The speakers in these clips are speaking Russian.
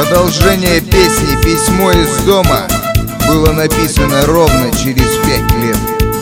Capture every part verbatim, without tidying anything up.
Продолжение песни «Письмо из дома» было написано ровно через пять лет.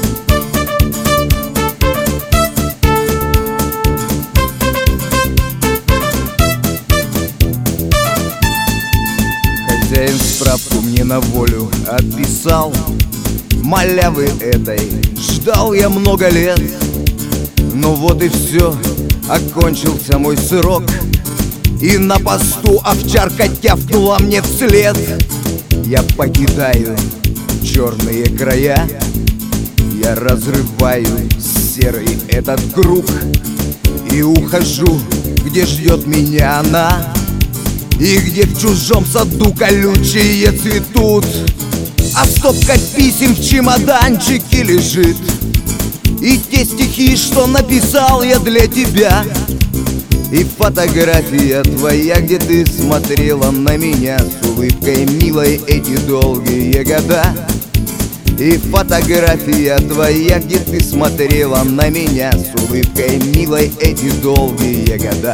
Хозяин справку мне на волю отписал. Малявы этой ждал я много лет. Ну вот и все, окончился мой срок. И на посту овчарка тявкнула мне вслед. Я покидаю черные края, я разрываю серый этот круг и ухожу, где ждет меня она, и где в чужом саду колючие цветут. А стопка писем в чемоданчике лежит, и те стихи, что написал я для тебя, и фотография твоя, где ты смотрела на меня с улыбкой милой эти долгие года. И фотография твоя, где ты смотрела на меня с улыбкой милой эти долгие года.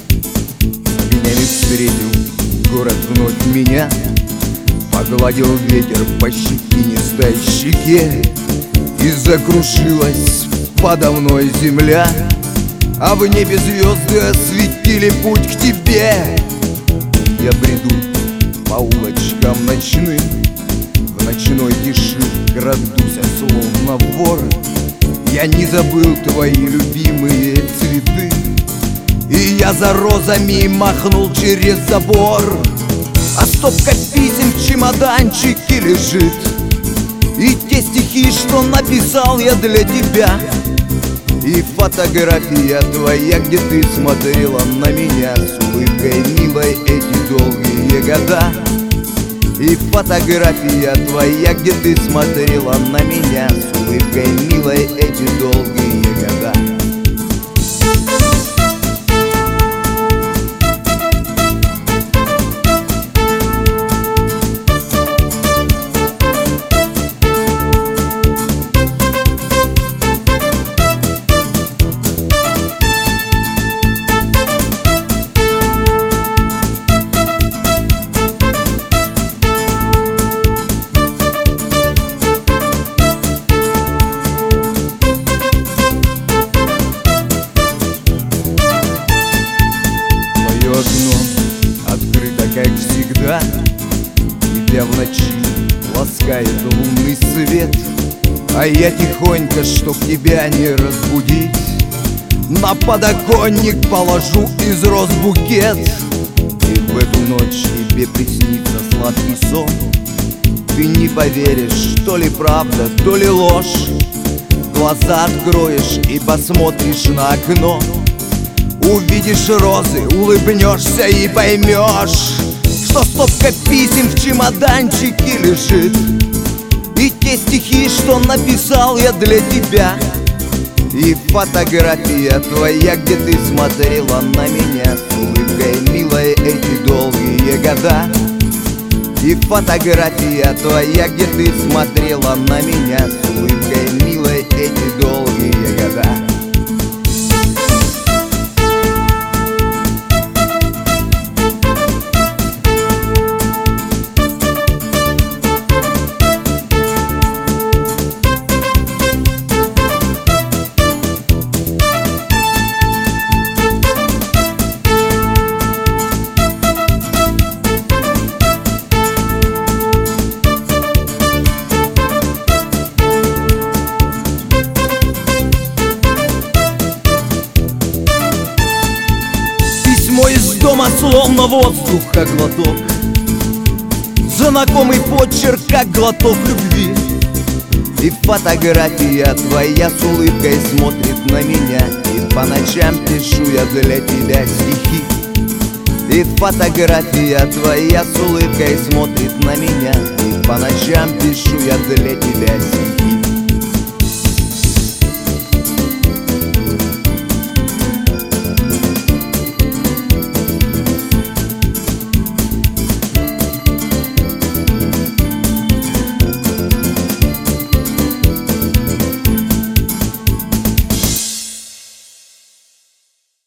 Огнями встретил город вновь меня, погладил ветер по щетинистой щеке, и закружилась подо мной земля, а в небе звезды осветили путь к тебе. Я бреду по улочкам ночным, в ночной тиши крадуся, словно вор. Я не забыл твои любимые цветы, и я за розами махнул через забор. А стопка писем в чемоданчике лежит, и те стихи, что написал я для тебя, и фотография твоя, где ты смотрела на меня с улыбкой милой эти долгие года. И фотография твоя, где ты смотрела на меня с улыбкой милой эти долгие года. Открыто, как всегда, тебя в ночи ласкает лунный свет. А я тихонько, чтоб тебя не разбудить, на подоконник положу из роз букет. И в эту ночь тебе приснится сладкий сон. Ты не поверишь, то ли правда, то ли ложь. Глаза откроешь и посмотришь на окно, увидишь розы, улыбнешься и поймешь, что стопка писем в чемоданчике лежит, и те стихи, что написал я для тебя, и фотография твоя, где ты смотрела на меня с улыбкой милой эти долгие года. И фотография твоя, где ты смотрела на меня с улыбкой милой эти долгие года. Письмо из дома, словно воздух, как глоток, знакомый почерк, как глоток любви. И фотография твоя с улыбкой смотрит на меня, и по ночам пишу я для тебя стихи. И фотография твоя с улыбкой смотрит на меня, и по ночам пишу я для тебя стихи.